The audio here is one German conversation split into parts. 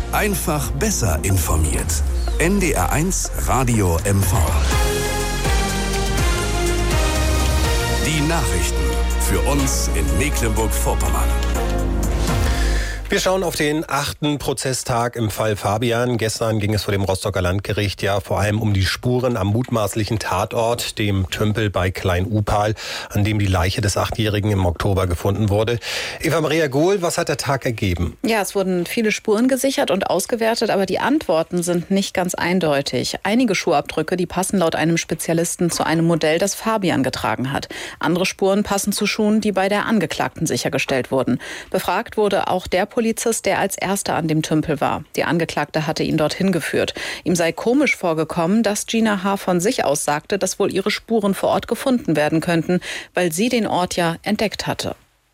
Einfach besser informiert. NDR1 Radio MV. Die Nachrichten für uns in Mecklenburg-Vorpommern. Wir schauen auf den 8. Prozesstag im Fall Fabian. Gestern ging es vor dem Rostocker Landgericht ja vor allem um die Spuren am mutmaßlichen Tatort, dem Tümpel bei Klein-Upal, an dem die Leiche des 8-Jährigen im Oktober gefunden wurde. Eva-Maria Gohl, was hat der Tag ergeben? Ja, es wurden viele Spuren gesichert und ausgewertet, aber die Antworten sind nicht ganz eindeutig. Einige Schuhabdrücke, die passen laut einem Spezialisten zu einem Modell, das Fabian getragen hat. Andere Spuren passen zu Schuhen, die bei der Angeklagten sichergestellt wurden. Befragt wurde auch der Polizist, der als erster an dem Tümpel war. Die Angeklagte hatte ihn dorthin geführt. Ihm sei komisch vorgekommen, dass Gina H. von sich aus sagte, dass wohl ihre Spuren vor Ort gefunden werden könnten, weil sie den Ort ja entdeckt hatte.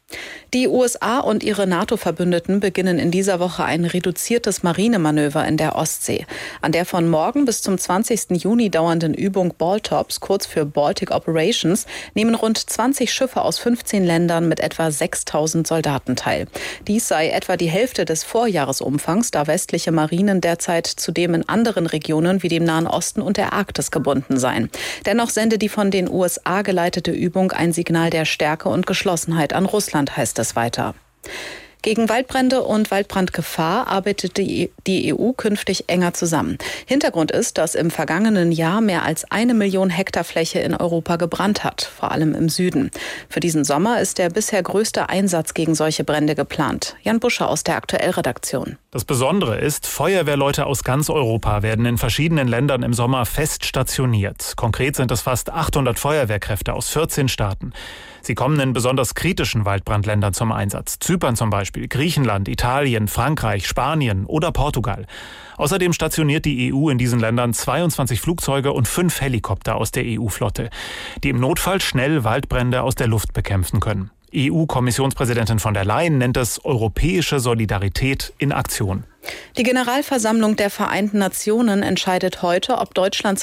Die USA und ihre NATO-Verbündeten beginnen in dieser Woche ein reduziertes Marinemanöver in der Ostsee. An der von morgen bis zum 20. Juni dauernden Übung Baltops, kurz für Baltic Operations, nehmen rund 20 Schiffe aus 15 Ländern mit etwa 6.000 Soldaten teil. Dies sei etwa die Hälfte des Vorjahresumfangs, da westliche Marinen derzeit zudem in anderen Regionen wie dem Nahen Osten und der Arktis gebunden seien. Dennoch sende die von den USA geleitete Übung ein Signal der Stärke und Geschlossenheit an Russland, heißt es weiter. Gegen Waldbrände und Waldbrandgefahr arbeitet die EU künftig enger zusammen. Hintergrund ist, dass im vergangenen Jahr mehr als 1 Million Hektar Fläche in Europa gebrannt hat, vor allem im Süden. Für diesen Sommer ist der bisher größte Einsatz gegen solche Brände geplant. Jan Buscher aus der Aktuell-Redaktion. Das Besondere ist, Feuerwehrleute aus ganz Europa werden in verschiedenen Ländern im Sommer fest stationiert. Konkret sind es fast 800 Feuerwehrkräfte aus 14 Staaten. Sie kommen in besonders kritischen Waldbrandländern zum Einsatz. Zypern zum Beispiel, Griechenland, Italien, Frankreich, Spanien oder Portugal. Außerdem stationiert die EU in diesen Ländern 22 Flugzeuge und 5 Helikopter aus der EU-Flotte, die im Notfall schnell Waldbrände aus der Luft bekämpfen können. EU-Kommissionspräsidentin von der Leyen nennt es europäische Solidarität in Aktion. Die Generalversammlung der Vereinten Nationen entscheidet heute, ob Deutschland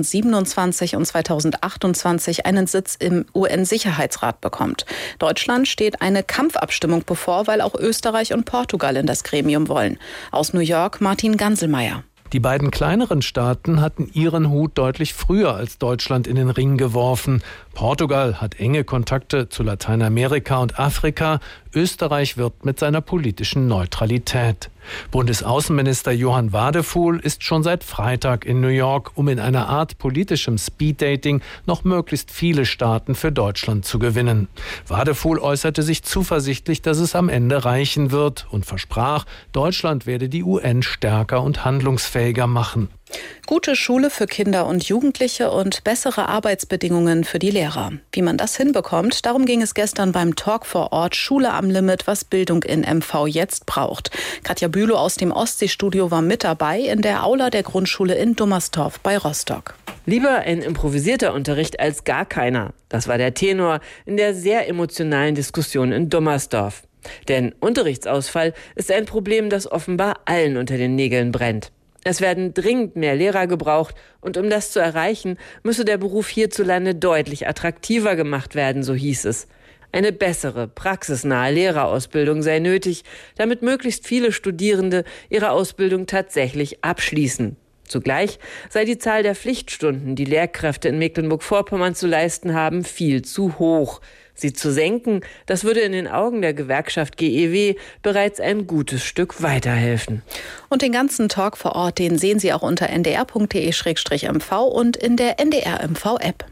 2027 und 2028 einen Sitz im UN-Sicherheitsrat bekommt. Deutschland steht eine Kampfabstimmung bevor, weil auch Österreich und Portugal in das Gremium wollen. Aus New York Martin Ganselmeier. Die beiden kleineren Staaten hatten ihren Hut deutlich früher als Deutschland in den Ring geworfen. Portugal hat enge Kontakte zu Lateinamerika und Afrika. Österreich wirbt mit seiner politischen Neutralität. Bundesaußenminister Johann Wadefuhl ist schon seit Freitag in New York, um in einer Art politischem Speeddating noch möglichst viele Staaten für Deutschland zu gewinnen. Wadefuhl äußerte sich zuversichtlich, dass es am Ende reichen wird und versprach, Deutschland werde die UN stärker und handlungsfähiger machen. Gute Schule für Kinder und Jugendliche und bessere Arbeitsbedingungen für die Lehrer. Wie man das hinbekommt, darum ging es gestern beim Talk vor Ort Schule am Limit, was Bildung in MV jetzt braucht. Katja Bülow aus dem Ostseestudio war mit dabei in der Aula der Grundschule in Dummersdorf bei Rostock. Lieber ein improvisierter Unterricht als gar keiner. Das war der Tenor in der sehr emotionalen Diskussion in Dummersdorf. Denn Unterrichtsausfall ist ein Problem, das offenbar allen unter den Nägeln brennt. Es werden dringend mehr Lehrer gebraucht und um das zu erreichen, müsse der Beruf hierzulande deutlich attraktiver gemacht werden, so hieß es. Eine bessere, praxisnahe Lehrerausbildung sei nötig, damit möglichst viele Studierende ihre Ausbildung tatsächlich abschließen. Zugleich sei die Zahl der Pflichtstunden, die Lehrkräfte in Mecklenburg-Vorpommern zu leisten haben, viel zu hoch. Sie zu senken, das würde in den Augen der Gewerkschaft GEW bereits ein gutes Stück weiterhelfen. Und den ganzen Talk vor Ort, den sehen Sie auch unter ndr.de/mv und in der NDR MV App.